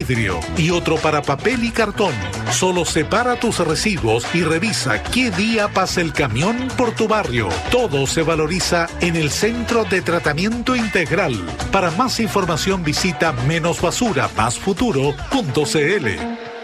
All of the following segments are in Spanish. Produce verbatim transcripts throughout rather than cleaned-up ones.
vidrio y otro para papel y cartón. Solo separa tus residuos y revisa qué día pasa el camión por tu barrio. Todo se valoriza en el Centro de Tratamiento Integral. Para más información visita menos basura más futuro punto c l.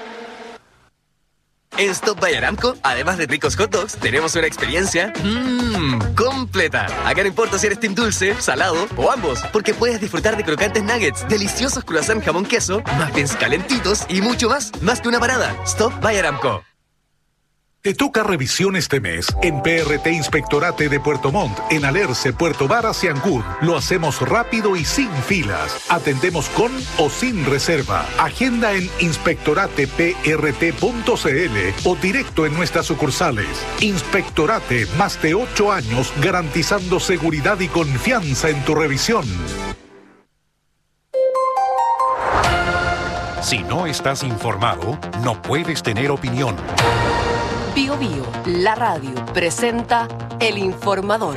En Stop by Aramco, además de ricos hot dogs, tenemos una experiencia mmm, completa. Acá no importa si eres team dulce, salado o ambos, porque puedes disfrutar de crocantes nuggets, deliciosos croissants jamón queso, muffins calentitos y mucho más. Más que una parada. Stop by Aramco. Te toca revisión este mes en P R T Inspectorate de Puerto Montt, en Alerce, Puerto Varas y Ancud. Lo hacemos rápido y sin filas. Atendemos con o sin reserva. Agenda en inspectorate p r t punto c l o directo en nuestras sucursales. Inspectorate, más de ocho años garantizando seguridad y confianza en tu revisión. Si no estás informado, no puedes tener opinión. Bio Bio, la radio, presenta El Informador.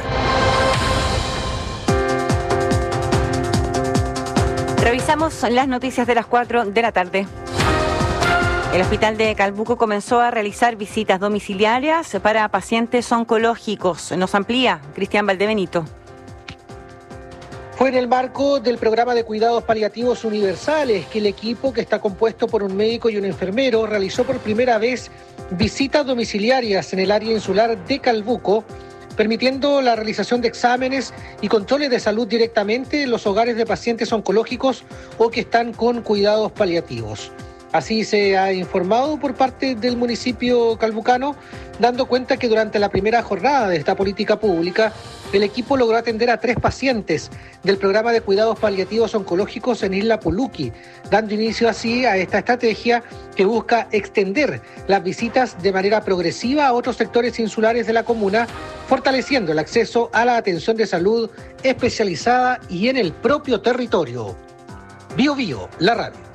Revisamos las noticias de las cuatro de la tarde. El hospital de Calbuco comenzó a realizar visitas domiciliarias para pacientes oncológicos. Nos amplía Cristian Valdebenito. Fue en el marco del programa de cuidados paliativos universales que el equipo, que está compuesto por un médico y un enfermero, realizó por primera vez visitas domiciliarias en el área insular de Calbuco, permitiendo la realización de exámenes y controles de salud directamente en los hogares de pacientes oncológicos o que están con cuidados paliativos. Así se ha informado por parte del municipio calbucano, dando cuenta que durante la primera jornada de esta política pública, el equipo logró atender a tres pacientes del programa de cuidados paliativos oncológicos en Isla Puluqui, dando inicio así a esta estrategia que busca extender las visitas de manera progresiva a otros sectores insulares de la comuna, fortaleciendo el acceso a la atención de salud especializada y en el propio territorio. Bio Bio, la radio.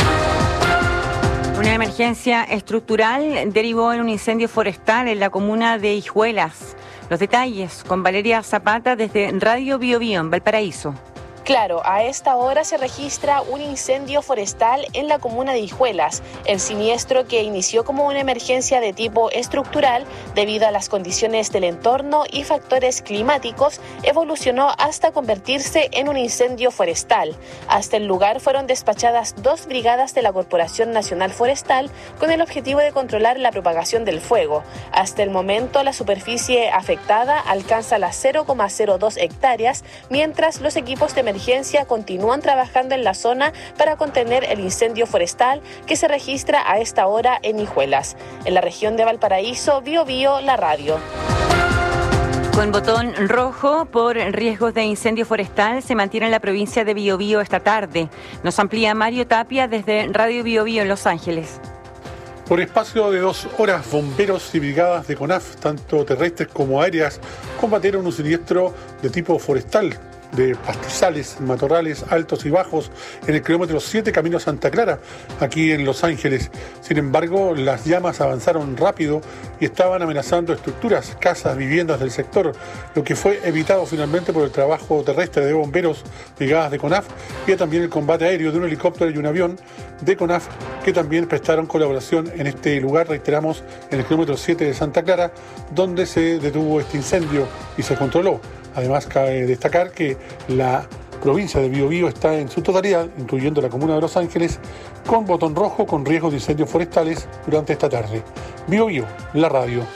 Una emergencia estructural derivó en un incendio forestal en la comuna de Hijuelas. Los detalles con Valeria Zapata desde Radio Bio Bio en Valparaíso. Claro, a esta hora se registra un incendio forestal en la comuna de Hijuelas. El siniestro, que inició como una emergencia de tipo estructural debido a las condiciones del entorno y factores climáticos, evolucionó hasta convertirse en un incendio forestal. Hasta el lugar fueron despachadas dos brigadas de la Corporación Nacional Forestal con el objetivo de controlar la propagación del fuego. Hasta el momento, la superficie afectada alcanza las cero coma cero dos hectáreas, mientras los equipos de emergencia emergencia continúan trabajando en la zona para contener el incendio forestal que se registra a esta hora en Hijuelas. En la región de Valparaíso, Bio Bio, la radio. Con botón rojo por riesgos de incendio forestal se mantiene en la provincia de Bio Bio esta tarde. Nos amplía Mario Tapia desde Radio Bio Bio en Los Ángeles. Por espacio de dos horas, bomberos y brigadas de CONAF, tanto terrestres como aéreas, combatieron un siniestro de tipo forestal, de pastizales, matorrales altos y bajos en el kilómetro siete Camino Santa Clara, aquí en Los Ángeles. Sin embargo, las llamas avanzaron rápido y estaban amenazando estructuras, casas, viviendas del sector, lo que fue evitado finalmente por el trabajo terrestre de bomberos, brigadas de CONAF y también el combate aéreo de un helicóptero y un avión de CONAF que también prestaron colaboración en este lugar, reiteramos, en el kilómetro siete de Santa Clara, donde se detuvo este incendio y se controló. Además, cabe destacar que la provincia de Bio Bio está en su totalidad, incluyendo la comuna de Los Ángeles, con botón rojo con riesgos de incendios forestales durante esta tarde. Bio Bio, la radio.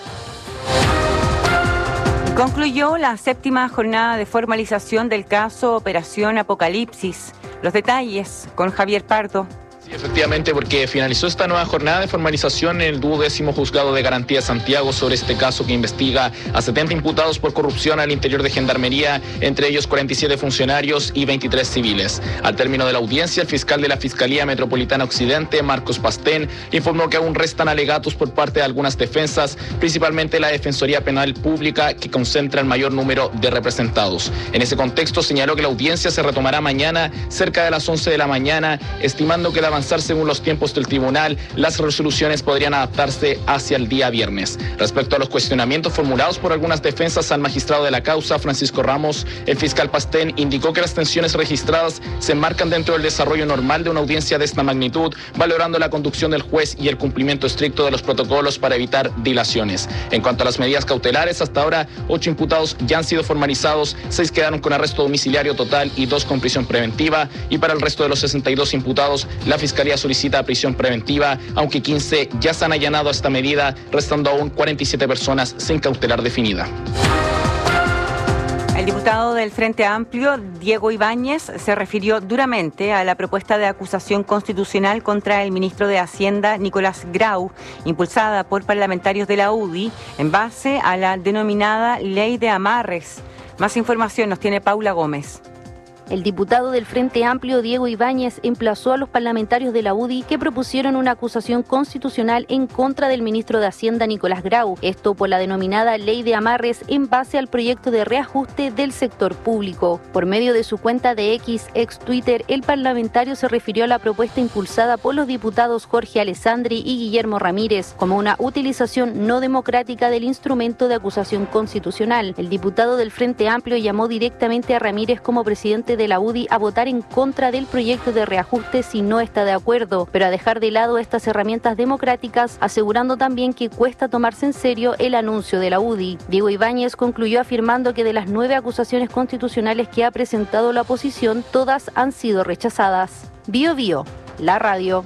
Concluyó la séptima jornada de formalización del caso Operación Apocalipsis. Los detalles con Javier Pardo. Sí, efectivamente, porque finalizó esta nueva jornada de formalización en el duodécimo Juzgado de Garantía Santiago sobre este caso que investiga a setenta imputados por corrupción al interior de Gendarmería, entre ellos cuarenta y siete funcionarios y veintitrés civiles. Al término de la audiencia, el fiscal de la Fiscalía Metropolitana Occidente, Marcos Pastén, informó que aún restan alegatos por parte de algunas defensas, principalmente la Defensoría Penal Pública, que concentra el mayor número de representados. En ese contexto, señaló que la audiencia se retomará mañana cerca de las once de la mañana, estimando que el avanzado avanzar según los tiempos del tribunal, las resoluciones podrían adaptarse hacia el día viernes. Respecto a los cuestionamientos formulados por algunas defensas al magistrado de la causa, Francisco Ramos, el fiscal Pastén indicó que las tensiones registradas se enmarcan dentro del desarrollo normal de una audiencia de esta magnitud, valorando la conducción del juez y el cumplimiento estricto de los protocolos para evitar dilaciones. En cuanto a las medidas cautelares, hasta ahora ocho imputados ya han sido formalizados, seis quedaron con arresto domiciliario total y dos con prisión preventiva, y para el resto de los sesenta y dos imputados, la Fiscalía solicita prisión preventiva, aunque quince ya se han allanado a esta medida, restando aún cuarenta y siete personas sin cautelar definida. El diputado del Frente Amplio, Diego Ibáñez, se refirió duramente a la propuesta de acusación constitucional contra el ministro de Hacienda, Nicolás Grau, impulsada por parlamentarios de la U D I en base a la denominada Ley de Amarres. Más información nos tiene Paula Gómez. El diputado del Frente Amplio, Diego Ibáñez, emplazó a los parlamentarios de la U D I que propusieron una acusación constitucional en contra del ministro de Hacienda, Nicolás Grau, esto por la denominada Ley de Amarres en base al proyecto de reajuste del sector público. Por medio de su cuenta de X, ex Twitter, el parlamentario se refirió a la propuesta impulsada por los diputados Jorge Alessandri y Guillermo Ramírez como una utilización no democrática del instrumento de acusación constitucional. El diputado del Frente Amplio llamó directamente a Ramírez como presidente de la U D I a votar en contra del proyecto de reajuste si no está de acuerdo, pero a dejar de lado estas herramientas democráticas, asegurando también que cuesta tomarse en serio el anuncio de la U D I. Diego Ibáñez concluyó afirmando que de las nueve acusaciones constitucionales que ha presentado la oposición, todas han sido rechazadas. Bio Bio, la radio.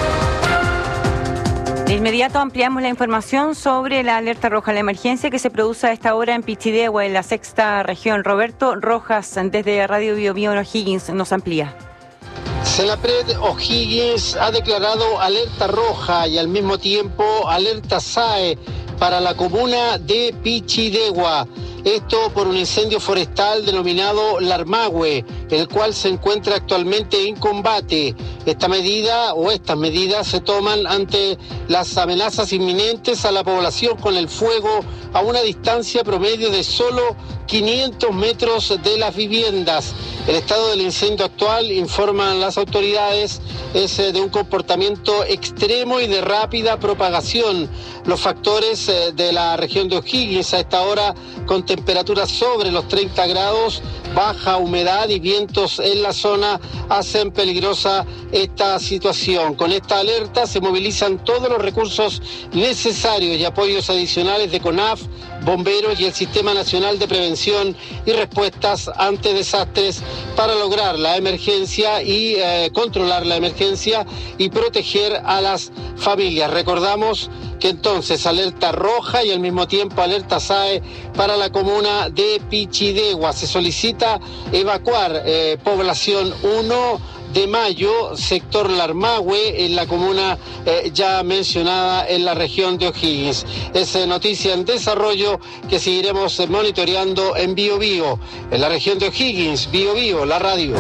De inmediato ampliamos la información sobre la alerta roja, la emergencia que se produce a esta hora en Pichidegua, en la sexta región. Roberto Rojas, desde Radio Bio Bio en O'Higgins, nos amplía. Senapred O'Higgins ha declarado alerta roja y al mismo tiempo alerta S A E para la comuna de Pichidegua. Esto por un incendio forestal denominado Larmahue, el cual se encuentra actualmente en combate. Esta medida o estas medidas se toman ante las amenazas inminentes a la población con el fuego a una distancia promedio de solo quinientos metros de las viviendas. El estado del incendio actual, informan las autoridades, es de un comportamiento extremo y de rápida propagación. Los factores de la región de O'Higgins a esta hora con temperaturas sobre los treinta grados, baja humedad y vientos en la zona hacen peligrosa esta situación. Con esta alerta se movilizan todos los recursos necesarios y apoyos adicionales de CONAF, bomberos y el Sistema Nacional de Prevención y Respuestas ante Desastres para lograr la emergencia y eh, controlar la emergencia y proteger a las familias. Recordamos que entonces alerta roja y al mismo tiempo alerta S A E para la comuna de Pichidegua. Se solicita evacuar eh, población uno de Mayo, sector Larmahue, en la comuna eh, ya mencionada en la región de O'Higgins. Es eh, noticia en desarrollo que seguiremos eh, monitoreando en Bio Bio, en la región de O'Higgins. Bio Bio, la radio.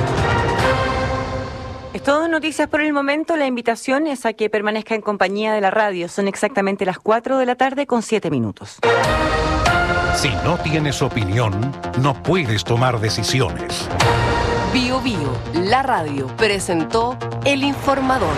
Es todo noticias por el momento. La invitación es a que permanezca en compañía de la radio. Son exactamente las cuatro de la tarde con siete minutos. Si no tienes opinión, no puedes tomar decisiones. Bio Bio, la radio, presentó El Informador.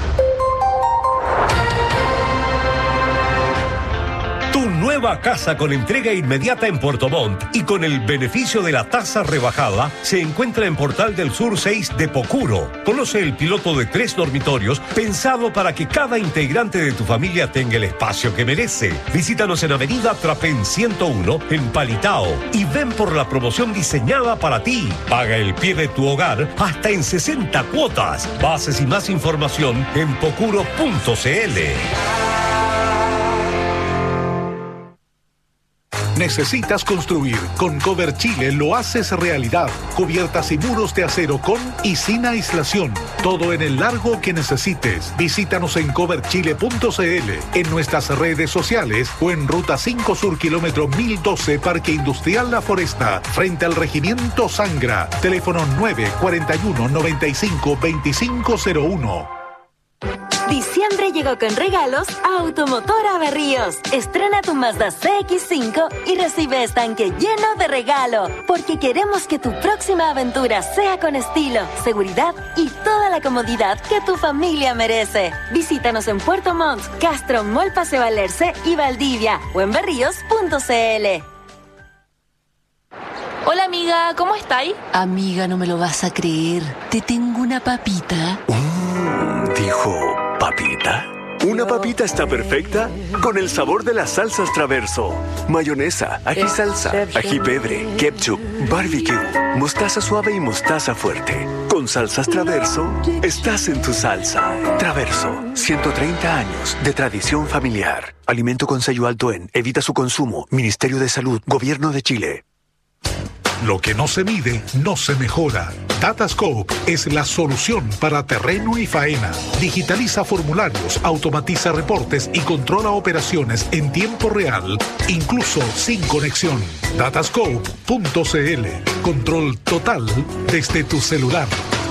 Tu nueva casa con entrega inmediata en Puerto Montt y con el beneficio de la tasa rebajada se encuentra en Portal del Sur seis de Pocuro. Conoce el piloto de tres dormitorios pensado para que cada integrante de tu familia tenga el espacio que merece. Visítanos en Avenida Trapén ciento uno en Palitao y ven por la promoción diseñada para ti. Paga el pie de tu hogar hasta en sesenta cuotas. Bases y más información en pocuro punto cl. ¿Necesitas construir? Con Cover Chile lo haces realidad. Cubiertas y muros de acero con y sin aislación. Todo en el largo que necesites. Visítanos en cover chile punto cl, en nuestras redes sociales o en Ruta cinco Sur, kilómetro mil doce, Parque Industrial La Foresta, frente al Regimiento Sangra. Teléfono nueve cuatro uno, noventa y cinco, veinticinco cero uno. Diciembre llegó con regalos a Automotora Berríos. Estrena tu Mazda C X cinco y recibe estanque lleno de regalo, porque queremos que tu próxima aventura sea con estilo, seguridad y toda la comodidad que tu familia merece. Visítanos en Puerto Montt, Castro, Mall Paseo Alerce y Valdivia o en berríos punto c l. Hola amiga, ¿cómo estáis? Amiga, no me lo vas a creer. Te tengo una papita. Mm, dijo, ¿papita? Una papita está perfecta con el sabor de las salsas Traverso. Mayonesa, ají salsa, ají pebre, ketchup, barbecue, mostaza suave y mostaza fuerte. Con salsas Traverso, estás en tu salsa. Traverso, ciento treinta años de tradición familiar. Alimento con sello alto en Evita su consumo. Ministerio de Salud, Gobierno de Chile. Lo que no se mide, no se mejora. Datascope es la solución para terreno y faena. Digitaliza formularios, automatiza reportes y controla operaciones en tiempo real, incluso sin conexión. Datascope punto c l. Control total desde tu celular.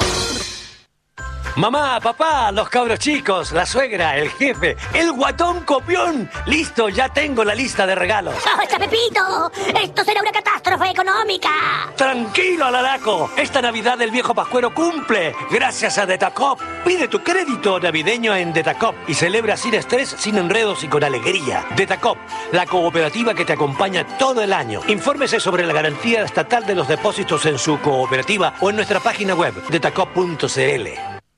Mamá, papá, los cabros chicos, la suegra, el jefe, el guatón copión. Listo, ya tengo la lista de regalos. ¡Basta, Pepito! ¡Esto será una catástrofe económica! Tranquilo, Alalaco. Esta Navidad el viejo Pascuero cumple. Gracias a Detacop. Pide tu crédito navideño en Detacop y celebra sin estrés, sin enredos y con alegría. Detacop, la cooperativa que te acompaña todo el año. Infórmese sobre la garantía estatal de los depósitos en su cooperativa o en nuestra página web, detacop punto c l.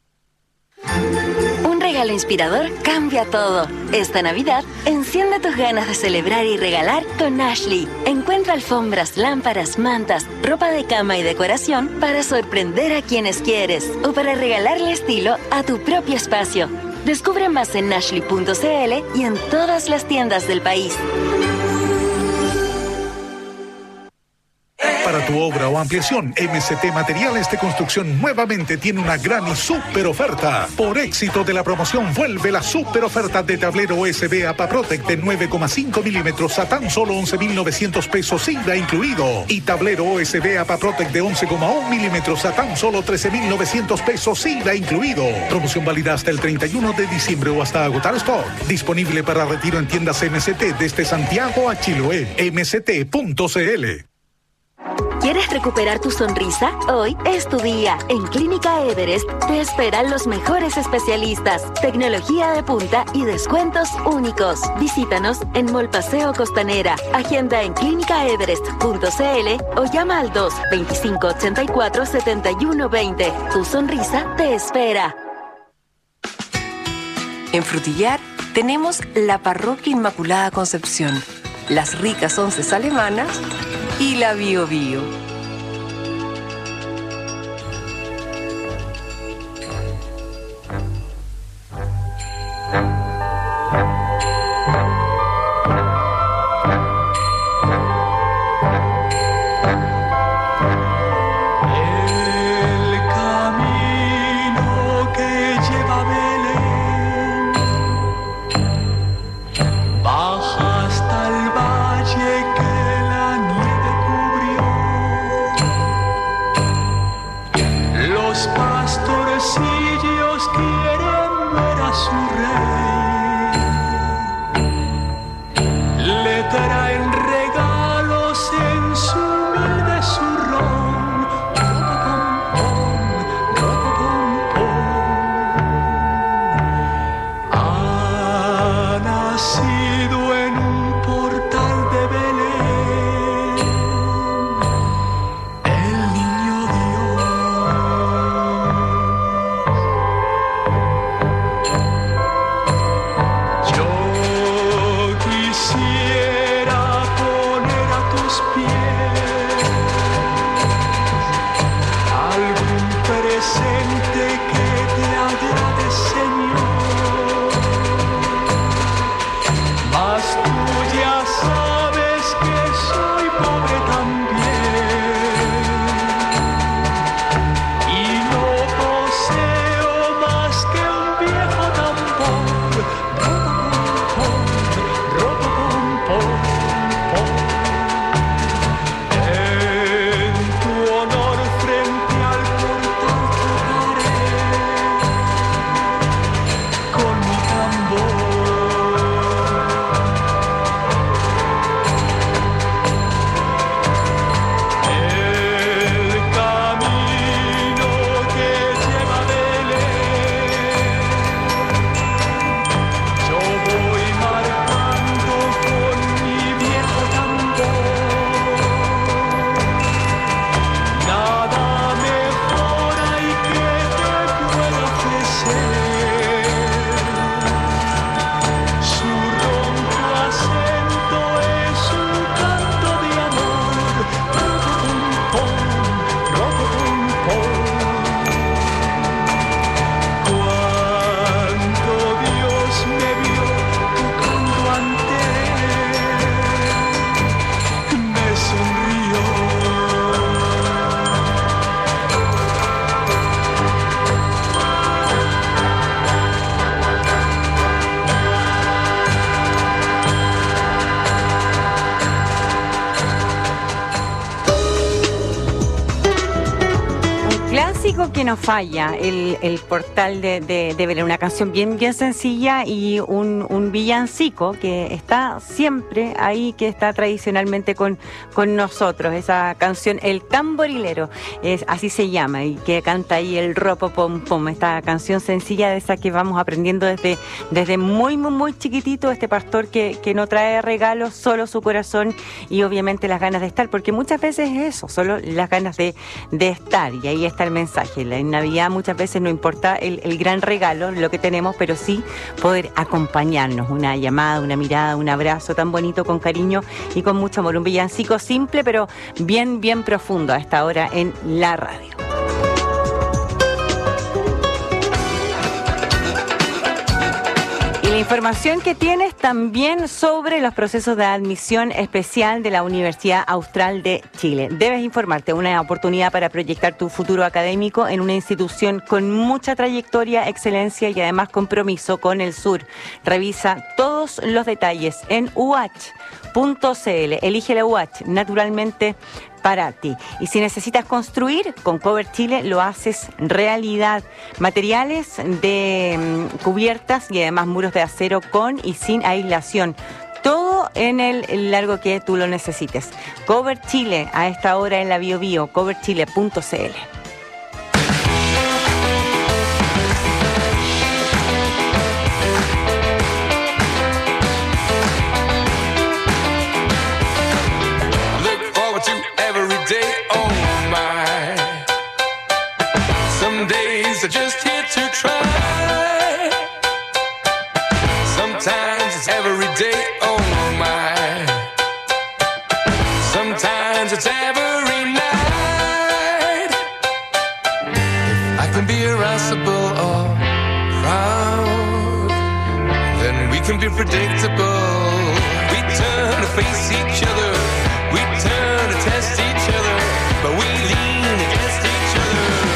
Un regalo inspirador cambia todo. Esta Navidad, enciende tus ganas de celebrar y regalar con Ashley. Encuentra alfombras, lámparas, mantas, ropa de cama y decoración para sorprender a quienes quieres o para regalarle estilo a tu propio espacio. Descubre más en ashley punto c l y en todas las tiendas del país. Para tu obra o ampliación, M C T Materiales de Construcción nuevamente tiene una gran y súper oferta. Por éxito de la promoción, vuelve la súper oferta de tablero U S B APAPROTEC de nueve coma cinco milímetros a tan solo once mil novecientos pesos I V A incluido. Y tablero U S B APAPROTEC de once coma uno milímetros a tan solo trece mil novecientos pesos I V A incluido. Promoción válida hasta el treinta y uno de diciembre o hasta agotar stock. Disponible para retiro en tiendas M C T desde Santiago a Chiloé. m c t punto c l. ¿Quieres recuperar tu sonrisa? Hoy es tu día. En Clínica Everest te esperan los mejores especialistas, tecnología de punta y descuentos únicos. Visítanos en Mall Paseo Costanera. Agenda en clínica everest punto c l o llama al dos veinticinco ochenta y cuatro setenta y uno veinte. Tu sonrisa te espera. En Frutillar tenemos la Parroquia Inmaculada Concepción, las ricas onces alemanas y la Bio Bio. que no falla el, el portal de, de, de Belén, una canción bien, bien sencilla y un, un villancico que está siempre ahí, que está tradicionalmente con, con nosotros. Esa canción, El Tamborilero, es, así se llama, y que canta ahí el Ropo Pom Pom, esta canción sencilla de esa que vamos aprendiendo desde, desde muy, muy, muy chiquitito, este pastor que, que no trae regalos, solo su corazón y obviamente las ganas de estar, porque muchas veces es eso, solo las ganas de, de estar. Y ahí está el mensaje. En Navidad muchas veces no importa el, el gran regalo, lo que tenemos, pero sí poder acompañarnos. Una llamada, una mirada, un abrazo tan bonito, con cariño y con mucho amor. Un villancico simple, pero bien, bien profundo a esta hora en la radio. La información que tienes también sobre los procesos de admisión especial de la Universidad Austral de Chile. Debes informarte, una oportunidad para proyectar tu futuro académico en una institución con mucha trayectoria, excelencia y además compromiso con el sur. Revisa todos los detalles en u h punto c l. Elige la U H, naturalmente para ti. Y si necesitas construir, con Cover Chile lo haces realidad. Materiales de um, cubiertas y además muros de acero con y sin aislación. Todo en el, el largo que tú lo necesites. Cover Chile, a esta hora en la Bio Bio, cover chile punto c l. Just here to try. Sometimes it's every day, oh my. Sometimes it's every night. If I can be irascible or proud, then we can be predictable. We turn to face each other, we turn to test each other, but we lean against each other.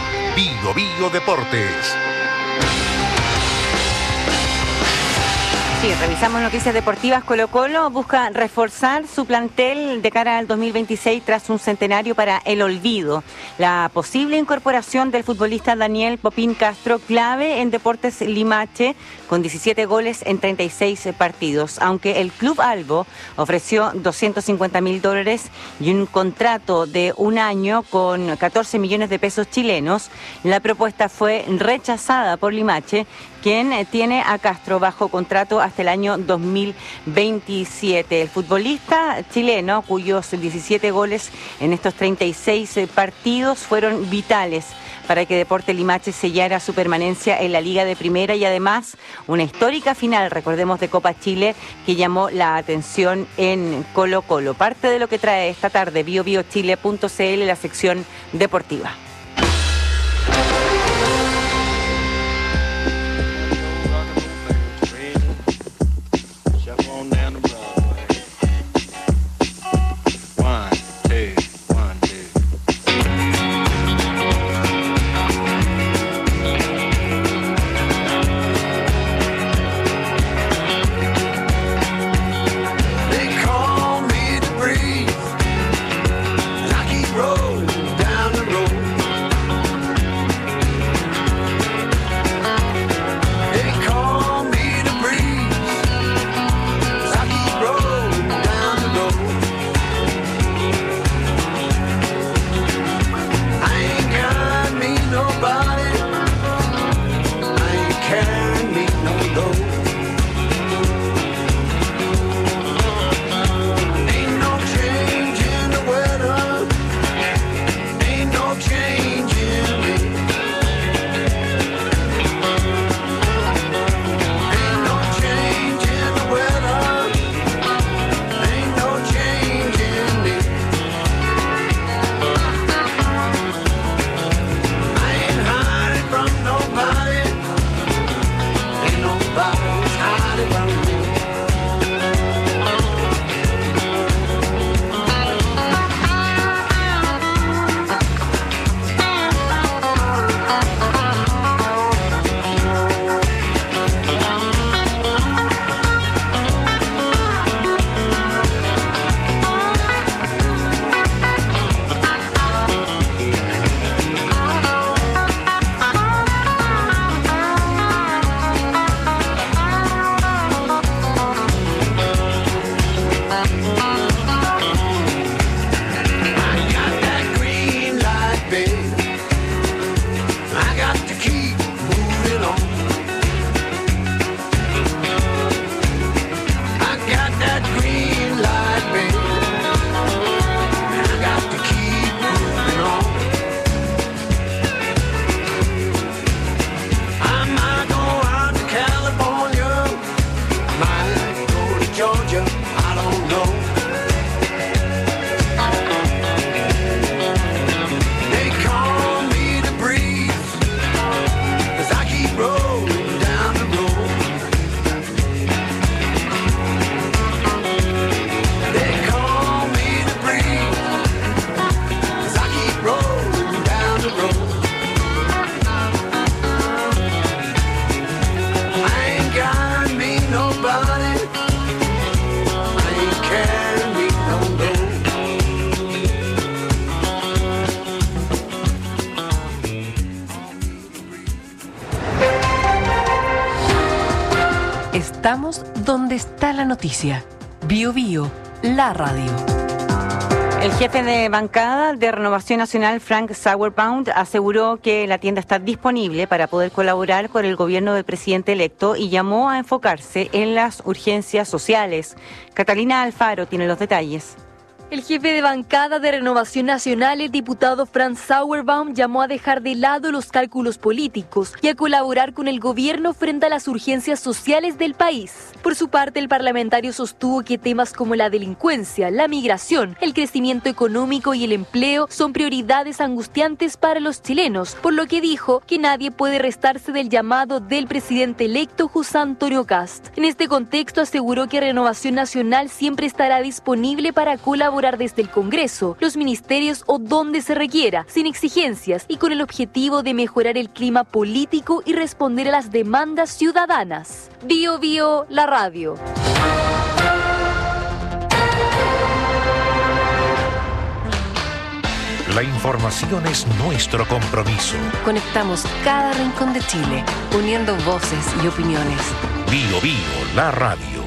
Bio Bio Deportes. Sí, revisamos noticias deportivas. Colo-Colo busca reforzar su plantel de cara al dos mil veintiséis tras un centenario para el olvido. La posible incorporación del futbolista Daniel Popín Castro, clave en Deportes Limache, con diecisiete goles en treinta y seis partidos. Aunque el Club Albo ofreció doscientos cincuenta mil dólares y un contrato de un año con catorce millones de pesos chilenos, la propuesta fue rechazada por Limache, quien tiene a Castro bajo contrato hasta el año dos mil veintisiete. El futbolista chileno, cuyos diecisiete goles en estos treinta y seis partidos fueron vitales para que Deportes Limache sellara su permanencia en la Liga de Primera y además una histórica final, recordemos, de Copa Chile que llamó la atención en Colo-Colo. Parte de lo que trae esta tarde bio bio chile punto c l, la sección deportiva. Estamos donde está la noticia. Bio Bio, la radio. El jefe de bancada de Renovación Nacional, Frank Sauerbound, aseguró que la tienda está disponible para poder colaborar con el gobierno del presidente electo y llamó a enfocarse en las urgencias sociales. Catalina Alfaro tiene los detalles. El jefe de bancada de Renovación Nacional, el diputado Frank Sauerbound, llamó a dejar de lado los cálculos políticos y a colaborar con el gobierno frente a las urgencias sociales del país. Por su parte, el parlamentario sostuvo que temas como la delincuencia, la migración, el crecimiento económico y el empleo son prioridades angustiantes para los chilenos, por lo que dijo que nadie puede restarse del llamado del presidente electo José Antonio Kast. En este contexto, aseguró que Renovación Nacional siempre estará disponible para colaborar colaborar desde el Congreso, los ministerios o donde se requiera, sin exigencias y con el objetivo de mejorar el clima político y responder a las demandas ciudadanas. Bio Bio, la radio. La información es nuestro compromiso. Conectamos cada rincón de Chile, uniendo voces y opiniones. Bio Bio, la radio.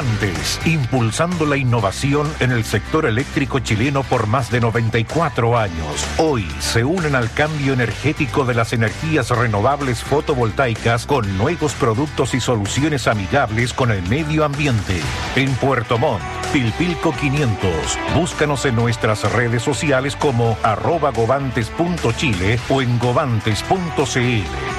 Govantes, impulsando la innovación en el sector eléctrico chileno por más de noventa y cuatro años. Hoy se unen al cambio energético de las energías renovables fotovoltaicas con nuevos productos y soluciones amigables con el medio ambiente. En Puerto Montt, Pilpilco quinientos. Búscanos en nuestras redes sociales como arroba govantes punto chile o en govantes punto cl.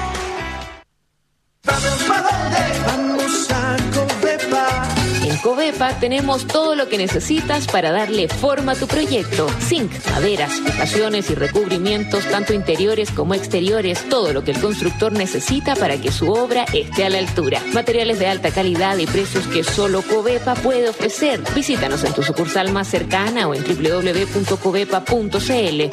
Vamos a Covepa. En Covepa tenemos todo lo que necesitas para darle forma a tu proyecto. Zinc, maderas, fijaciones y recubrimientos, tanto interiores como exteriores, todo lo que el constructor necesita para que su obra esté a la altura. Materiales de alta calidad y precios que solo Covepa puede ofrecer. Visítanos en tu sucursal más cercana o en doble u doble u doble u punto covepa punto cl.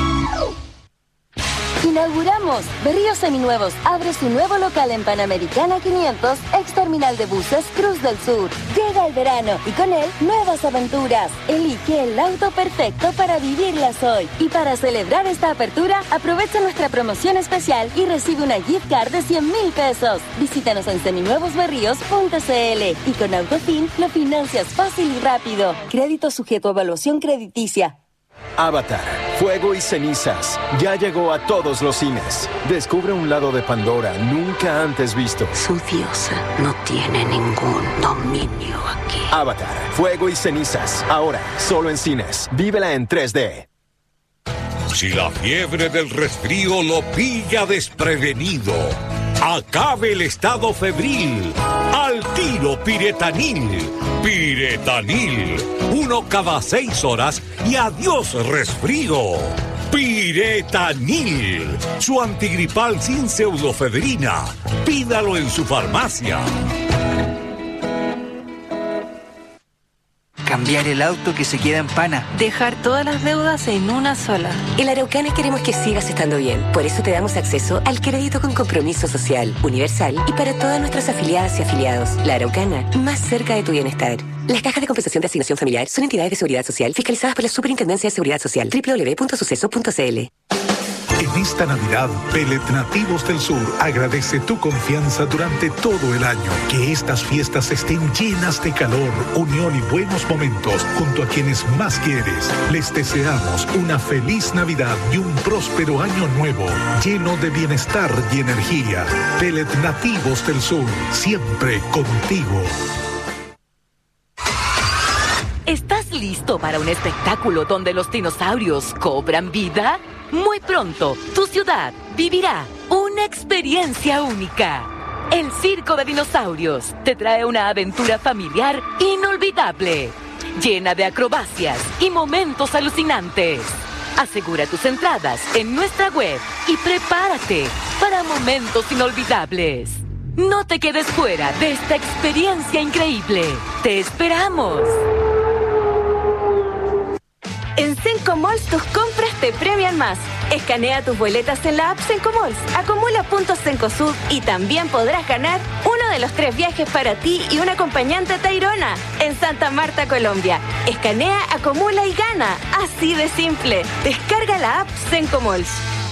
Inauguramos Berríos Seminuevos. Abre su nuevo local en Panamericana quinientos, ex terminal de buses Cruz del Sur. Llega el verano y con él nuevas aventuras. Elige el auto perfecto para vivirlas hoy. Y para celebrar esta apertura, aprovecha nuestra promoción especial y recibe una gift card de cien mil pesos. Visítanos en seminuevos berríos punto cl y con Autofin lo financias fácil y rápido. Crédito sujeto a evaluación crediticia. Avatar, Fuego y Cenizas, ya llegó a todos los cines. Descubre un lado de Pandora nunca antes visto. Su diosa no tiene ningún dominio aquí. Avatar, Fuego y Cenizas, ahora solo en cines. Vívela en tres D. Si la fiebre del resfrío lo pilla desprevenido, acabe el estado febril. Al tiro Piretanil. Piretanil. Uno cada seis horas y adiós resfrío. Piretanil. Su antigripal sin pseudofedrina. Pídalo en su farmacia. Cambiar el auto que se queda en pana. Dejar todas las deudas en una sola. En la Araucana queremos que sigas estando bien. Por eso te damos acceso al crédito con compromiso social, universal y para todas nuestras afiliadas y afiliados. La Araucana, más cerca de tu bienestar. Las cajas de compensación de asignación familiar son entidades de seguridad social fiscalizadas por la Superintendencia de Seguridad Social. doble u doble u doble u punto suceso punto cl. En esta Navidad, Pellet Nativos del Sur agradece tu confianza durante todo el año. Que estas fiestas estén llenas de calor, unión y buenos momentos junto a quienes más quieres. Les deseamos una feliz Navidad y un próspero año nuevo, lleno de bienestar y energía. Pellet Nativos del Sur, siempre contigo. ¿Estás listo para un espectáculo donde los dinosaurios cobran vida? Muy pronto, tu ciudad vivirá una experiencia única. El Circo de Dinosaurios te trae una aventura familiar inolvidable, llena de acrobacias y momentos alucinantes. Asegura tus entradas en nuestra web y prepárate para momentos inolvidables. No te quedes fuera de esta experiencia increíble. ¡Te esperamos! En Sencomalls tus compras te premian más. Escanea tus boletas en la app Sencomalls, acumula puntos Cencosud y también podrás ganar uno de los tres viajes para ti y un acompañante Tayrona en Santa Marta, Colombia. Escanea, acumula y gana. Así de simple. Descarga la app Sencomalls.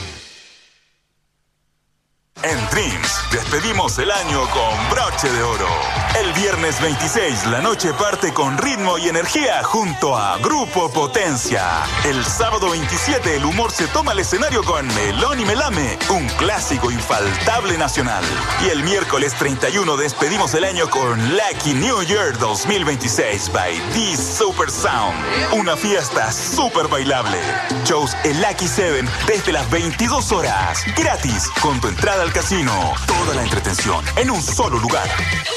En Dreams, despedimos el año con broche de oro. El viernes veintiséis, la noche parte con ritmo y energía junto a Grupo Potencia. El sábado veintisiete, el humor se toma el escenario con Melón y Melame, un clásico infaltable nacional. Y el miércoles treinta y uno, despedimos el año con Lucky New Year dos mil veintiséis by The Super Sound. Una fiesta súper bailable. Shows en Lucky Seven desde las veintidós horas. Gratis, con tu entrada al casino. Toda la entretención en un solo lugar.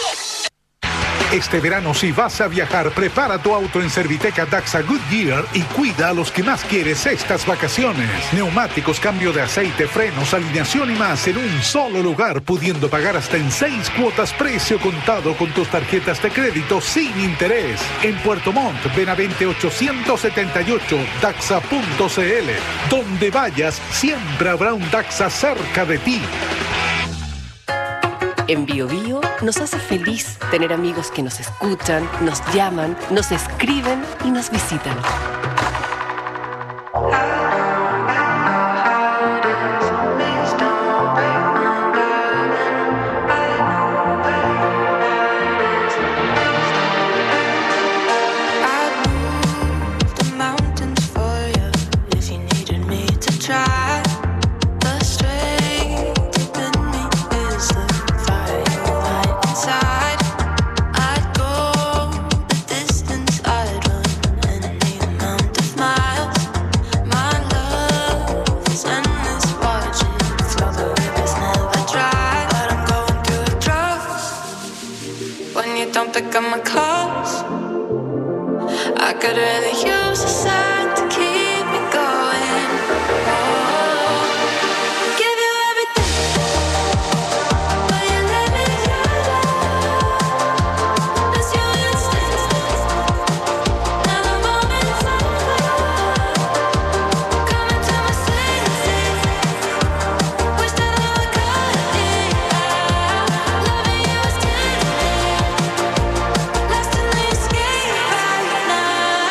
Este verano, si vas a viajar, prepara tu auto en Serviteca Daxa Goodyear y cuida a los que más quieres estas vacaciones. Neumáticos, cambio de aceite, frenos, alineación y más en un solo lugar, pudiendo pagar hasta en seis cuotas precio contado con tus tarjetas de crédito sin interés. En Puerto Montt, Benavente ochocientos setenta y ocho, daxa punto cl. Donde vayas, siempre habrá un Daxa cerca de ti. En Bio Bio nos hace feliz tener amigos que nos escuchan, nos llaman, nos escriben y nos visitan. pick up my calls. I could really use a sign to keep me going. Oh, give you everything, but you let me down. That's your instinct. Now the moment's over. Coming to my senses. Wish that I could be loving you is tempting. Lost in the escape right now.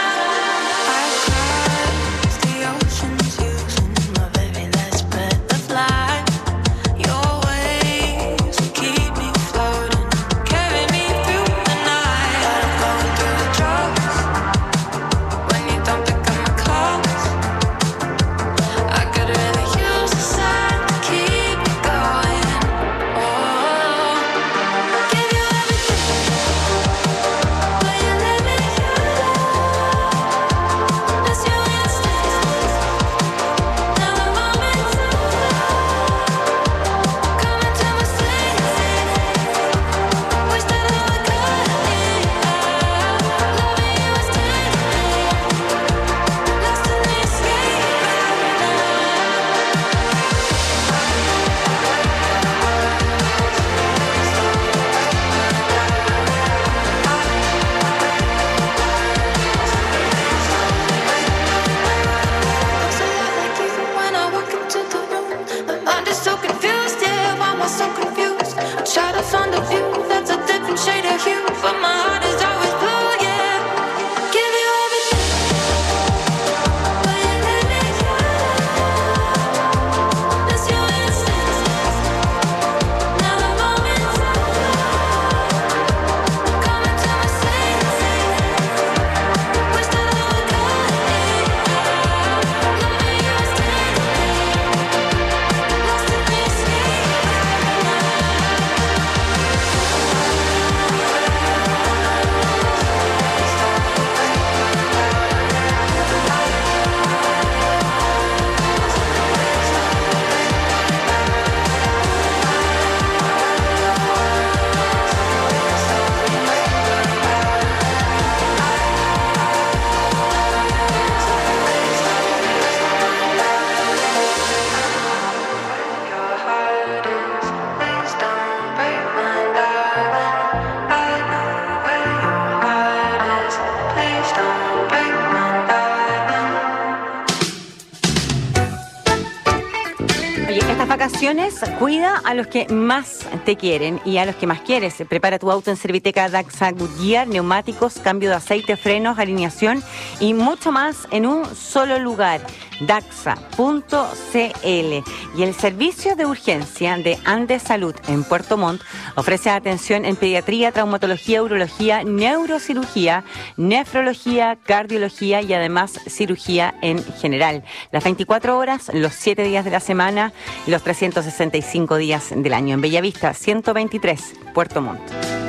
Vacaciones, cuida a los que más te quieren y a los que más quieres. Prepara tu auto en Serviteca Daxa Goodyear, neumáticos, cambio de aceite, frenos, alineación y mucho más en un solo lugar. Daxa punto c l. Y el servicio de urgencia de Andes Salud en Puerto Montt ofrece atención en pediatría, traumatología, urología, neurocirugía, nefrología, cardiología y además cirugía en general. Las veinticuatro horas, los siete días de la semana, los trescientos sesenta y cinco días del año. En Bellavista, ciento veintitrés, Puerto Montt.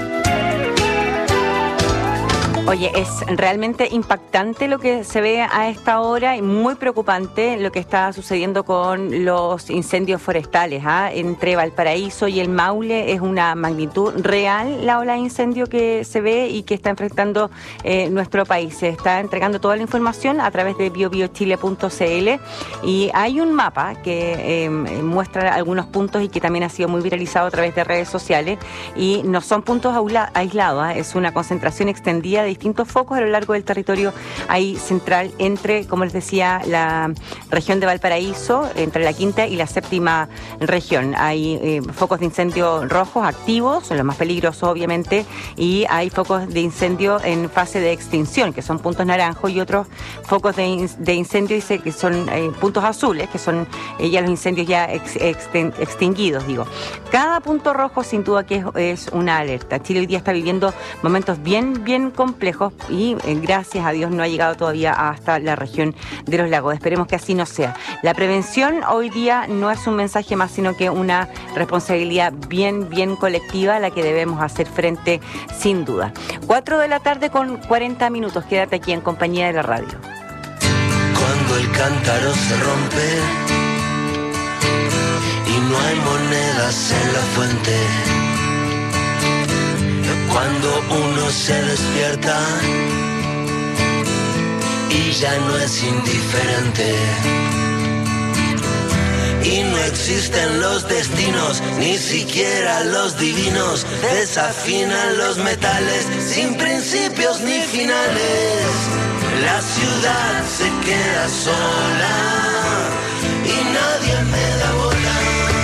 Oye, es realmente impactante lo que se ve a esta hora y muy preocupante lo que está sucediendo con los incendios forestales, ¿ah? Entre Valparaíso y el Maule es una magnitud real la ola de incendio que se ve y que está enfrentando eh, nuestro país. Se está entregando toda la información a través de bio bio chile punto c l y hay un mapa que eh, muestra algunos puntos y que también ha sido muy viralizado a través de redes sociales y no son puntos aislados, ¿ah? Es una concentración extendida de distintos focos a lo largo del territorio ahí central entre, como les decía, la región de Valparaíso, entre la quinta y la séptima región. Hay eh, focos de incendio rojos activos, son los más peligrosos obviamente, y hay focos de incendio en fase de extinción, que son puntos naranjos, y otros focos de, in, de incendio dice que son eh, puntos azules, que son eh, ya los incendios ya ex, exten, extinguidos, digo. Cada punto rojo sin duda que es, es una alerta. Chile hoy día está viviendo momentos bien, bien complejos y eh, gracias a Dios no ha llegado todavía hasta la región de los lagos. Esperemos que así no sea. La prevención hoy día no es un mensaje más, sino que una responsabilidad bien, bien colectiva a la que debemos hacer frente sin duda. Cuatro de la tarde con cuarenta minutos. Quédate aquí en compañía de la radio. Cuando el cántaro se rompe y no hay monedas en la fuente, cuando uno se despierta y ya no es indiferente. Y no existen los destinos, ni siquiera los divinos. Desafinan los metales, sin principios ni finales. La ciudad se queda sola y nadie me da bola.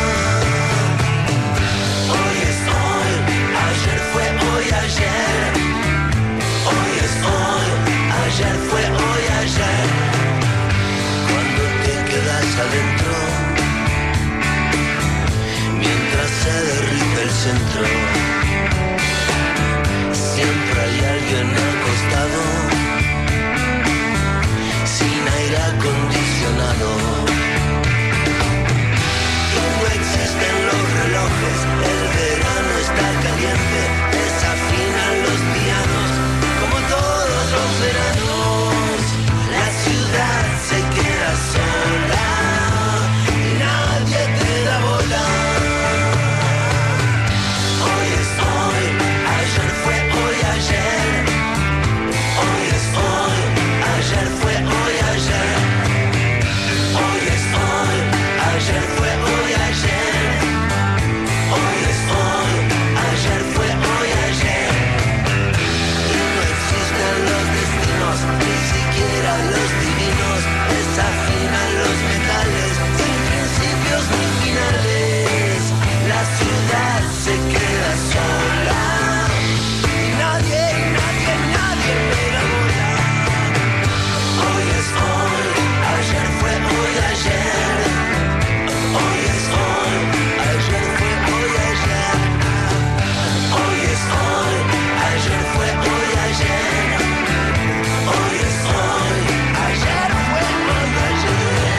Hoy es hoy, ayer fue hoy ayer. Hoy es hoy, ayer fue hoy ayer. Cuando te quedas adentro, mientras se derrite el centro, siempre hay alguien acostado, sin aire acondicionado. Y no existen los relojes, el verano está caliente, desafinan los pianos, como todos los veranos. La ciudad se queda sola y nadie te da bola. Hoy es hoy, ayer fue hoy ayer. Hoy es hoy, ayer fue hoy ayer. Hoy es hoy, ayer fue hoy ayer. Hoy es hoy, ayer fue hoy ayer. Y no existen los destinos, ni siquiera los divinos. Desafinan los metales, sin principios ni finales. La ciudad se queda sola y nadie, nadie, nadie me da bola. Hoy es hoy, ayer fue hoy ayer. Hoy es hoy, ayer fue hoy ayer. Hoy es hoy, ayer fue hoy ayer. Hoy es hoy, ayer fue hoy ayer.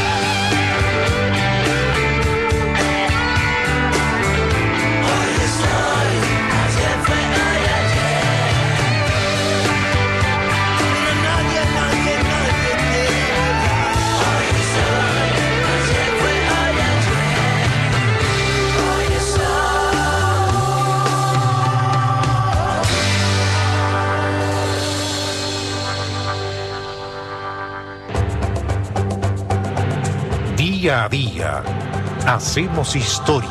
Hoy es hoy, ayer fue hoy ayer. Pero nadie, nadie, nadie te da bola. Hoy es hoy, ayer fue hoy ayer. Hoy es Día a día, hacemos historia.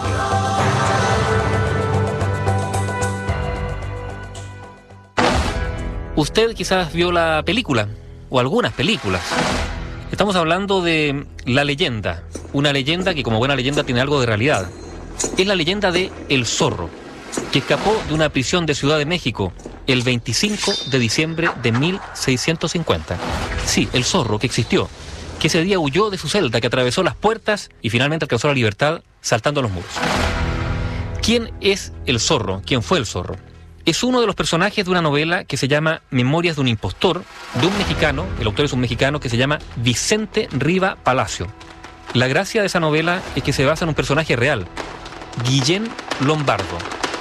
Usted quizás vio la película, o algunas películas. Estamos hablando de La Leyenda, una leyenda que como buena leyenda tiene algo de realidad. Es la leyenda de El Zorro, que escapó de una prisión de Ciudad de México el veinticinco de diciembre de mil seiscientos cincuenta. Sí, El Zorro, que existió, que ese día huyó de su celda, que atravesó las puertas y finalmente alcanzó la libertad saltando los muros. ¿Quién es El Zorro? ¿Quién fue El Zorro? Es uno de los personajes de una novela que se llama Memorias de un impostor, de un mexicano, el autor es un mexicano que se llama Vicente Riva Palacio. La gracia de esa novela es que se basa en un personaje real, Guillén Lombardo.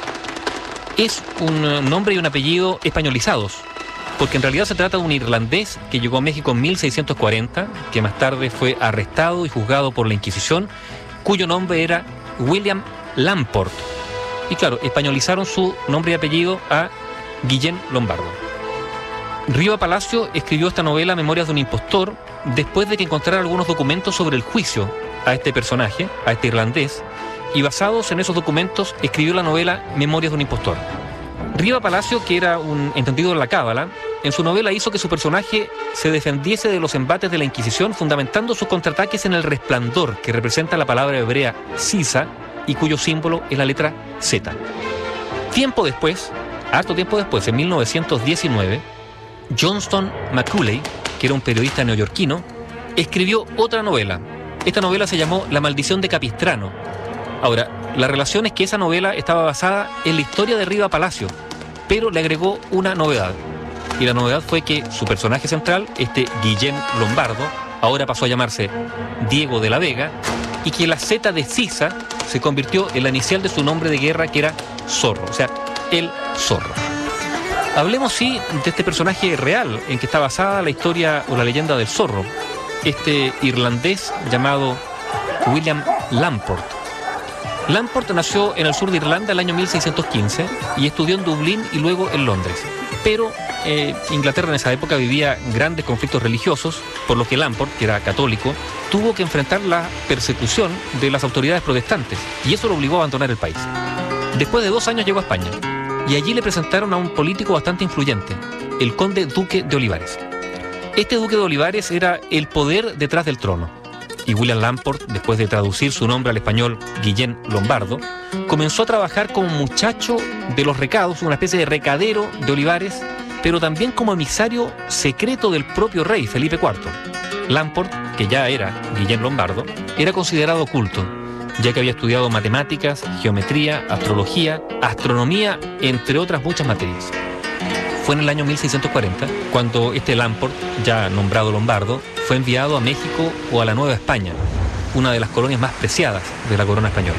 Es un nombre y un apellido españolizados, porque en realidad se trata de un irlandés que llegó a México en mil seiscientos cuarenta, que más tarde fue arrestado y juzgado por la Inquisición, cuyo nombre era William Lamport. Y claro, españolizaron su nombre y apellido a Guillén Lombardo. Riva Palacio escribió esta novela Memorias de un impostor después de que encontrara algunos documentos sobre el juicio a este personaje, a este irlandés, y basados en esos documentos escribió la novela Memorias de un impostor. Riva Palacio, que era un entendido de la cábala, en su novela hizo que su personaje se defendiese de los embates de la Inquisición fundamentando sus contraataques en el resplandor, que representa la palabra hebrea sisa y cuyo símbolo es la letra Z. Tiempo después, harto tiempo después, en mil novecientos diecinueve, Johnston Macaulay, que era un periodista neoyorquino, escribió otra novela. Esta novela se llamó La maldición de Capistrano. Ahora, la relación es que esa novela estaba basada en la historia de Riva Palacio, pero le agregó una novedad. Y la novedad fue que su personaje central, este Guillén Lombardo, ahora pasó a llamarse Diego de la Vega, y que la Z de Sisa se convirtió en la inicial de su nombre de guerra, que era Zorro, o sea, el Zorro. Hablemos, sí, de este personaje real en que está basada la historia o la leyenda del Zorro, este irlandés llamado William Lamport. Lamport nació en el sur de Irlanda el año mil seiscientos quince y estudió en Dublín y luego en Londres. Pero eh, Inglaterra en esa época vivía grandes conflictos religiosos, por lo que Lamport, que era católico, tuvo que enfrentar la persecución de las autoridades protestantes y eso lo obligó a abandonar el país. Después de dos años llegó a España y allí le presentaron a un político bastante influyente, el conde duque de Olivares. Este duque de Olivares era el poder detrás del trono. Y William Lamport, después de traducir su nombre al español Guillén Lombardo, comenzó a trabajar como muchacho de los recados, una especie de recadero de Olivares, pero también como emisario secreto del propio rey Felipe cuarto. Lamport, que ya era Guillén Lombardo, era considerado culto, ya que había estudiado matemáticas, geometría, astrología, astronomía, entre otras muchas materias. Fue en el año mil seiscientos cuarenta cuando este Lamport, ya nombrado Lombardo, fue enviado a México o a la Nueva España, una de las colonias más preciadas de la corona española.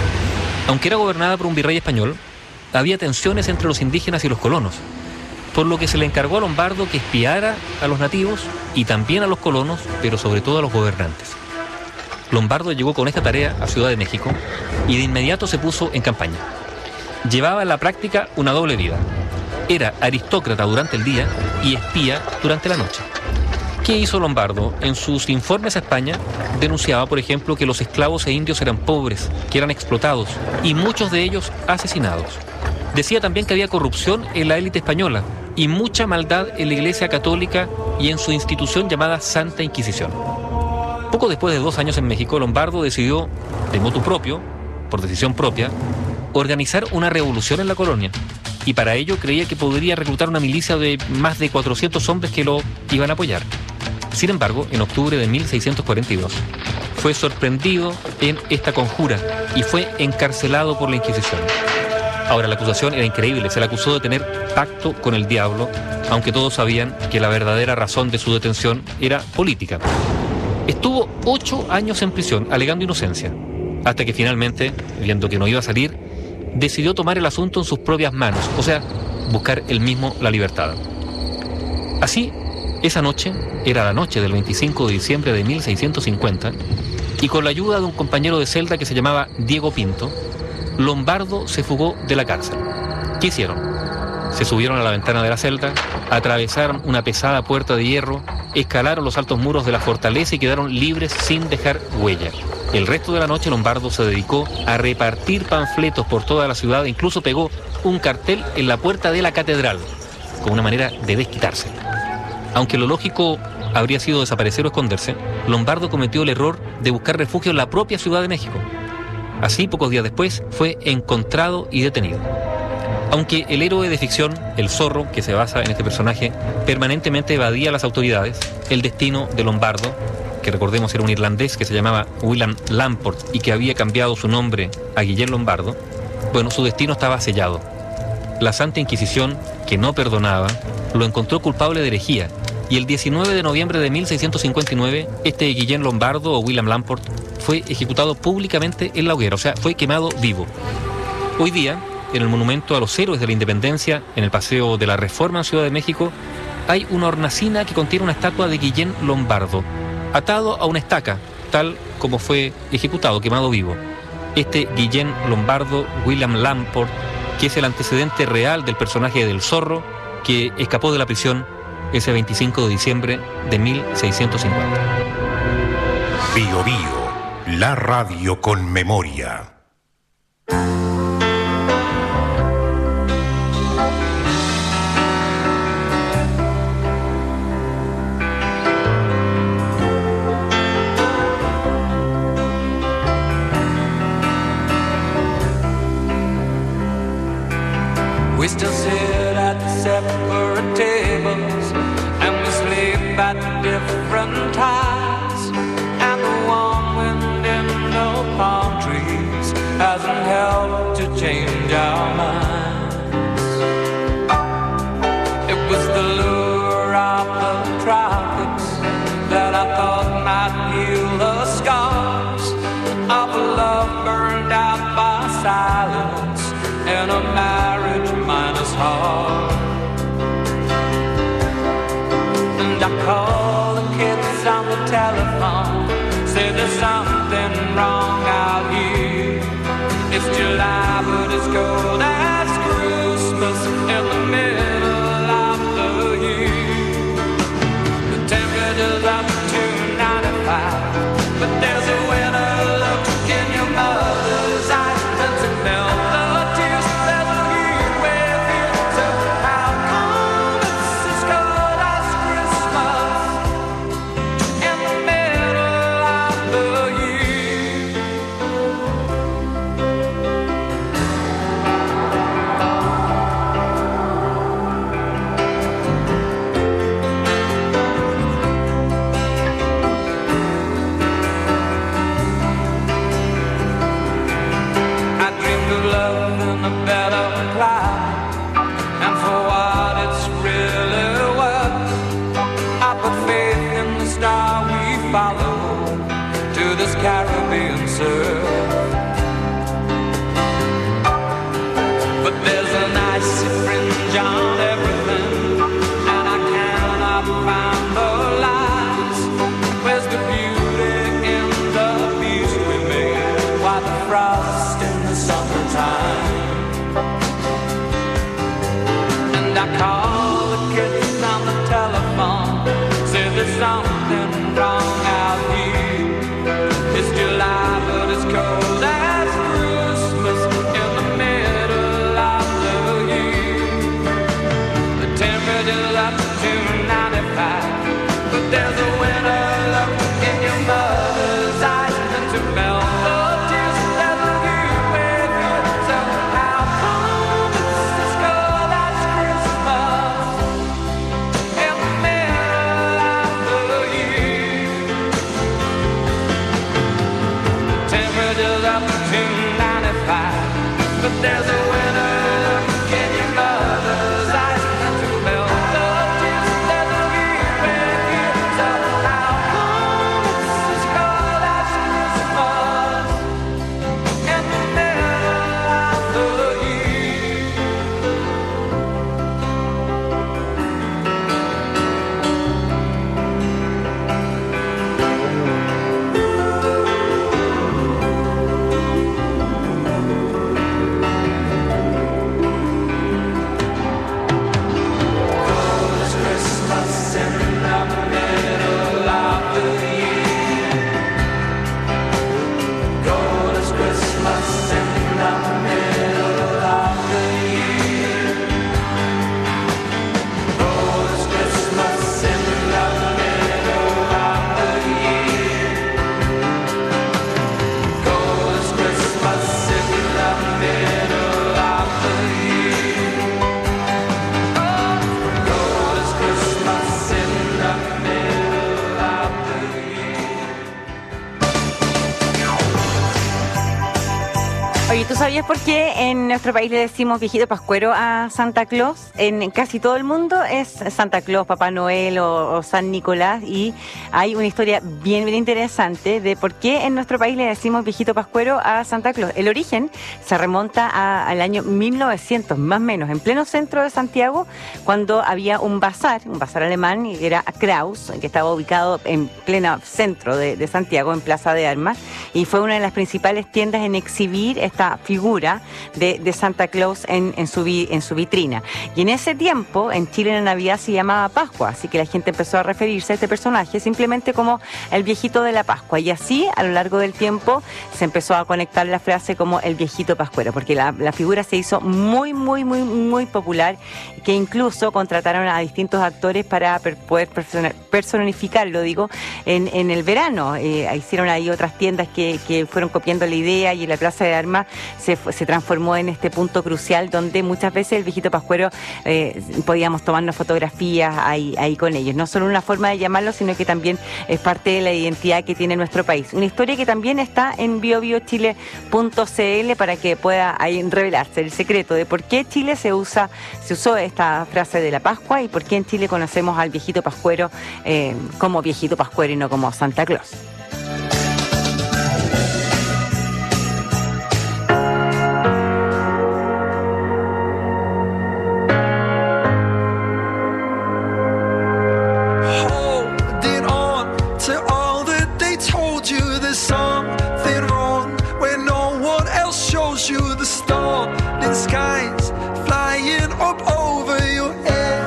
Aunque era gobernada por un virrey español, había tensiones entre los indígenas y los colonos, por lo que se le encargó a Lombardo que espiara a los nativos y también a los colonos, pero sobre todo a los gobernantes. Lombardo llegó con esta tarea a Ciudad de México y de inmediato se puso en campaña. Llevaba en la práctica una doble vida. Era aristócrata durante el día y espía durante la noche. ¿Qué hizo Lombardo? En sus informes a España denunciaba, por ejemplo, que los esclavos e indios eran pobres, que eran explotados y muchos de ellos asesinados. Decía también que había corrupción en la élite española y mucha maldad en la Iglesia Católica y en su institución llamada Santa Inquisición. Poco después de dos años en México, Lombardo decidió, de motu propio, por decisión propia, organizar una revolución en la colonia. Y para ello creía que podría reclutar una milicia de más de cuatrocientos hombres que lo iban a apoyar. Sin embargo, en octubre de mil seiscientos cuarenta y dos, fue sorprendido en esta conjura y fue encarcelado por la Inquisición. Ahora, la acusación era increíble, se le acusó de tener pacto con el diablo, aunque todos sabían que la verdadera razón de su detención era política. Estuvo ocho años en prisión, alegando inocencia, hasta que finalmente, viendo que no iba a salir, decidió tomar el asunto en sus propias manos, o sea, buscar él mismo la libertad. Así, esa noche, era la noche del veinticinco de diciembre de mil seiscientos cincuenta, y con la ayuda de un compañero de celda que se llamaba Diego Pinto, Lombardo se fugó de la cárcel. ¿Qué hicieron? Se subieron a la ventana de la celda, atravesaron una pesada puerta de hierro, escalaron los altos muros de la fortaleza y quedaron libres sin dejar huella. El resto de la noche Lombardo se dedicó a repartir panfletos por toda la ciudad e incluso pegó un cartel en la puerta de la catedral, como una manera de desquitarse. Aunque lo lógico habría sido desaparecer o esconderse, Lombardo cometió el error de buscar refugio en la propia Ciudad de México. Así, pocos días después, fue encontrado y detenido. Aunque el héroe de ficción, el zorro, que se basa en este personaje, permanentemente evadía a las autoridades, el destino de Lombardo, que recordemos era un irlandés que se llamaba William Lamport y que había cambiado su nombre a Guillén Lombardo, bueno, su destino estaba sellado. La Santa Inquisición, que no perdonaba, lo encontró culpable de herejía, y el diecinueve de noviembre de mil seiscientos cincuenta y nueve, este Guillén Lombardo o William Lamport fue ejecutado públicamente en la hoguera, o sea, fue quemado vivo. Hoy día, en el monumento a los héroes de la independencia, en el Paseo de la Reforma en Ciudad de México, hay una hornacina que contiene una estatua de Guillén Lombardo, atado a una estaca, tal como fue ejecutado, quemado vivo. Este Guillén Lombardo, William Lamport, que es el antecedente real del personaje del zorro, que escapó de la prisión ese veinticinco de diciembre de mil seiscientos cincuenta. Bio Bio, la radio con memoria. We still sit at separate tables, and we sleep at different times. And the warm wind in the palm trees hasn't helped to change our minds. It was the lure of the tropics that I thought might heal the scars of a love burned out by silence in a marriage minus heart. And I call the kids on the telephone, say there's something wrong out here. It's July, but it's cold as Christmas in the middle of the year. The temperature's up to ninety-five, but there's a winter look in your mother's eyes. And to melt the tears, there's a heat wave here. So how come it's as cold as Christmas in the middle of the year? I dreamed of love in a bed of cloud, and for what it's really worth, I put faith in the star we follow to this Caribbean surf. But there's an icy fringe on everything, and I cannot find the lies. Where's the beauty in the beast we made? Why the frost in the summertime? And I call the kids on the telephone, say there's something wrong out here. It's July, but it's cold as Christmas in the middle of the year. The temperature's up to ninety-five, but there's a winter look in your mother's eyes. And to melt the tears, there's a heat wave here. So how come it's as cold as Christmas in the middle of the year? The temperature's up to ninety-five, but there's a winter look in your mother's eyes. And to melt the tears, there's a heat wave here. So how come it's as cold as Christmas in the middle of the year? Cold as Christmas in the middle of the year. Cold as Christmas in the middle of the year. Cold as Christmas in the middle of the year. Cold as Christmas in the middle of the year. Cold as Christmas in the middle of the year. Oye, ¿tú sabías por qué en nuestro país le decimos viejito pascuero a Santa Claus? En casi todo el mundo es Santa Claus, Papá Noel o, o San Nicolás, y hay una historia bien, bien interesante de por qué en nuestro país le decimos viejito pascuero a Santa Claus. El origen se remonta a- al año mil novecientos, más o menos, en pleno centro de Santiago, cuando había un bazar, un bazar alemán, y era Kraus, que estaba ubicado en pleno centro de, de Santiago, en Plaza de Armas, y fue una de las principales tiendas en exhibir esta figura de, de Santa Claus en, en, su vi- en su vitrina. Y en ese tiempo, en Chile, la Navidad se llamaba Pascua, así que la gente empezó a referirse a este personaje simplemente como el viejito de la Pascua. Y así, a lo largo del tiempo, se empezó a conectar la frase como el viejito pascuero, porque la, la figura se hizo muy, muy, muy, muy popular, que incluso contrataron a distintos actores para per- poder persona- personificarlo, digo, en, en el verano. Eh, hicieron ahí otras tiendas que, que fueron copiando la idea, y en la Plaza de Armas se, fu- se transformó en este punto crucial donde muchas veces el viejito pascuero eh, podíamos tomarnos fotografías ahí, ahí con ellos. No solo una forma de llamarlo, sino que también es parte de la identidad que tiene nuestro país. Una historia que también está en bio bio chile punto c l para que pueda ahí revelarse el secreto de por qué Chile se usa, se usó esta frase de la Pascua, y por qué en Chile conocemos al viejito pascuero eh, como viejito pascuero y no como Santa Claus. Holding on to all that they told you. There's something wrong when no one else shows shows you the starlit skies flying up over your head.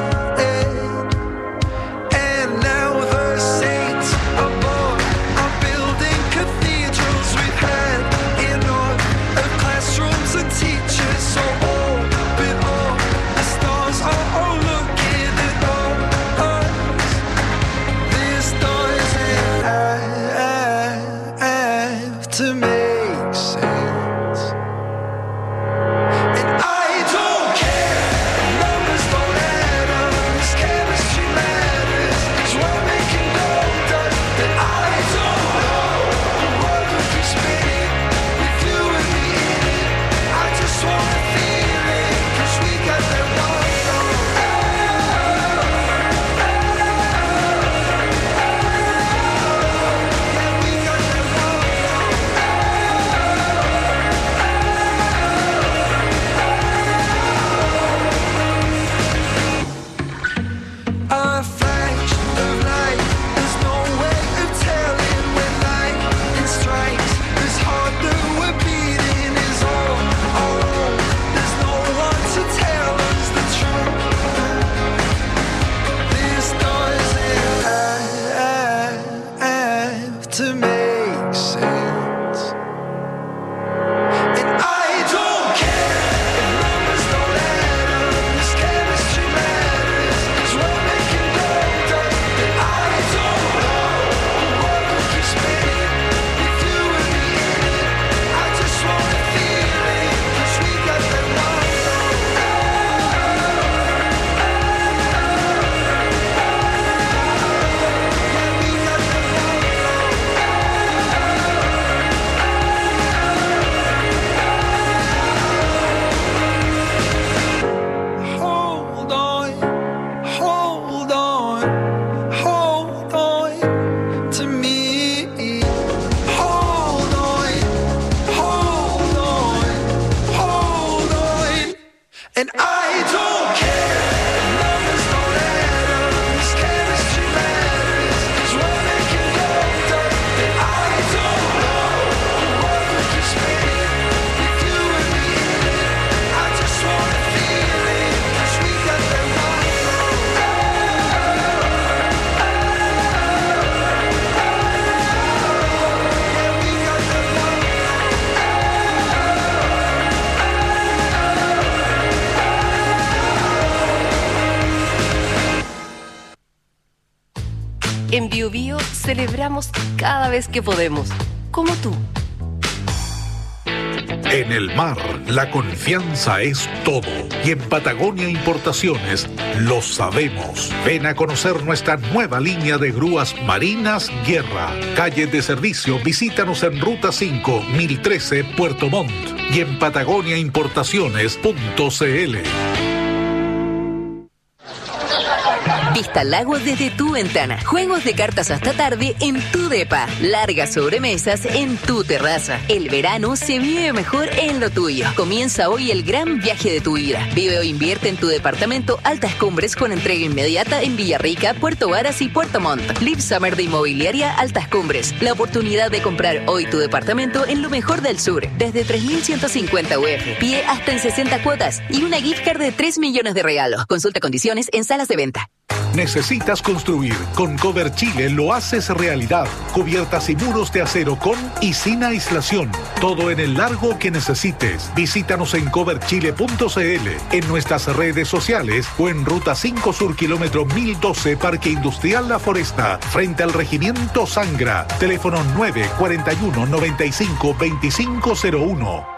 And now the saints above are building cathedrals. We've had enough of classrooms and teachers. So open up, the stars are all looking at us. This doesn't have to make sense. And I don't care, numbers don't add up, this chemistry matters, 'cause we're making no doubt that I don't know the world would be spinning with you and me in it. I just wanna feel it, 'cause we got that one song. Yeah, we got that one A flash of light, there's no way of telling when lightning strikes. This heart that we're beating is all our own. There's no one to tell us the truth. This doesn't have to make sense. And I don't care if numbers don't add up, this chemistry matters, 'cause we're making no doubt that I don't know the world will keep spinning with you and me in it. I just wanna feel it, 'cause we got that one song. Yeah, we got that one Hold on, hold on, hold on to me. Hold on, hold on, hold on. And I don't care, numbers don't add up, this chemistry matters, 'cause we're making no doubt that I don't know the world will keep spinning with you and me in it. I just wanna feel it, 'cause we got that one song. Yeah, we got that one En Bio Bio celebramos cada vez que podemos, como tú. En el mar, la confianza es todo. Y en Patagonia Importaciones lo sabemos. Ven a conocer nuestra nueva línea de grúas marinas Guerra. Calle de servicio, visítanos en Ruta cinco, mil trece, Puerto Montt. Y en patagonia importaciones punto c l. Vista al lago desde tu ventana. Juegos de cartas hasta tarde en tu depa. Largas sobremesas en tu terraza. El verano se vive mejor en lo tuyo. Comienza hoy el gran viaje de tu vida. Vive o invierte en tu departamento Altas Cumbres con entrega inmediata en Villarrica, Puerto Varas y Puerto Montt. Live Summer de Inmobiliaria Altas Cumbres. La oportunidad de comprar hoy tu departamento en lo mejor del sur. Desde tres mil ciento cincuenta U F. Pie hasta en sesenta cuotas. Y una gift card de tres millones de regalos. Consulta condiciones en salas de venta. ¿Necesitas construir? Con Cover Chile lo haces realidad. Cubiertas y muros de acero con y sin aislación. Todo en el largo que necesites. Visítanos en cover chile punto c l, en nuestras redes sociales o en Ruta cinco Sur, kilómetro mil doce, Parque Industrial La Foresta, frente al Regimiento Sangra. Teléfono nueve cuatro uno, nueve cinco, dos cinco cero uno.